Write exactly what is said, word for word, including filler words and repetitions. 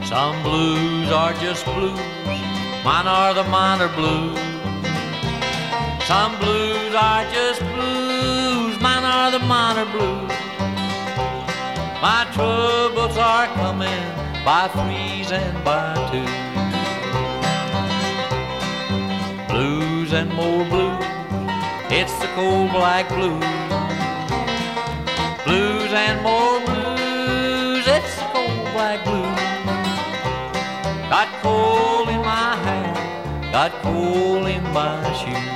Some blues are just blues, mine are the minor blues. Some blues are just blues, mine are the minor blues. My troubles are coming by threes and by twos. Blues and more blues, it's the cold black blues. Blues and more blues, it's the cold black blues. Got coal in my hand, got coal in my shoes.